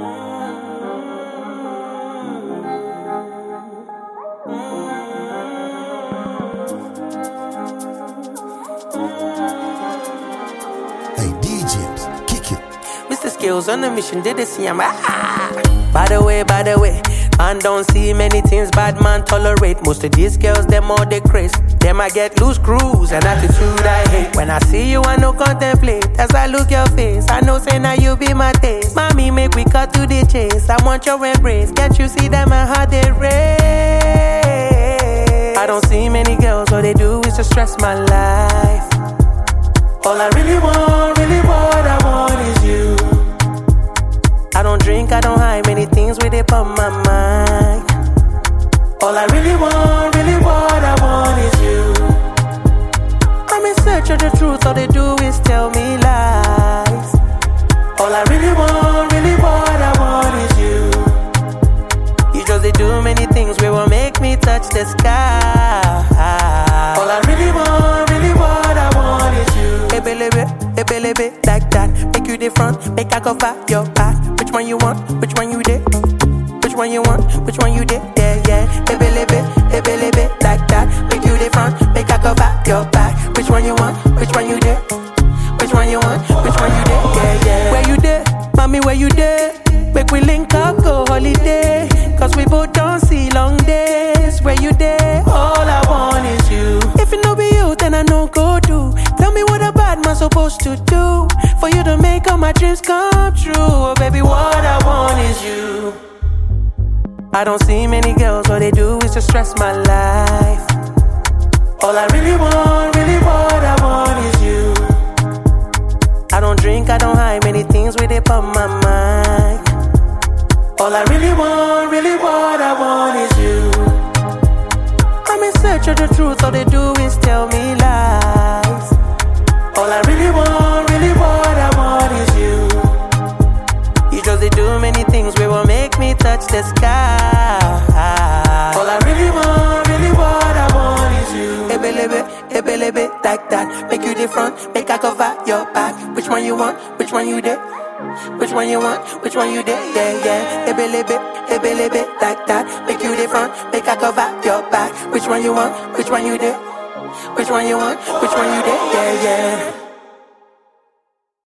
Hey DJs, kick it. Mr. Skills on a mission, did they see him? By the way, man don't see many things bad man tolerate. Most of these girls, them all they craze. Them I get loose screws and attitude I hate. When I see you, I no contemplate. As I look your face, I know say now you be my taste. Mommy, make we cut to the chase. I want your embrace. Can't you see that my heart they race? I don't see many girls, all they do is just stress my life. All I really want I want is you. I don't drink, I don't hide, many things with it on my mind. All I really want I want is you. I'm in search of the truth, all they do is tell me lies. All I really want I want is you. You just they do many things we will make me touch the sky. All I really want I want is you. Ebelebe, like that. Make you the front, make I cover your back. Which one you want? Which one you did? Which one you want? Which one you did? Yeah. Ebelebe, like that. Make you the front, make I cover your back. Which one you want? Which one you did? Which one you want? Which one you did? Yeah. Where you did? Mommy, where you did? Make we link up, go holiday. Cause we both don't see long days. Where you did? All I want is you. If it no be you, then I no go do. Tell me what a bad man supposed to do for you to make all my dreams come true. Oh baby, what I want is you. I don't see many girls, all they do is just stress my life. All I really want I want is you. I don't drink, I don't hide, many things with it on my mind. All I really want I want is you. I'm in search of the truth, all they do is tell me lies. All I really want I want is you. You just they do many things we will make me touch the sky. All I really want I want is you. Ebelebe, like that. Make you the front, make I cover your back. Which one you want? Which one you did? Which one you want? Which one you did? Yeah. Ebelebe, like that. Make you the front, make I cover your back. Which one you want? Which one you did? Which one you want? Which one you did? Yeah.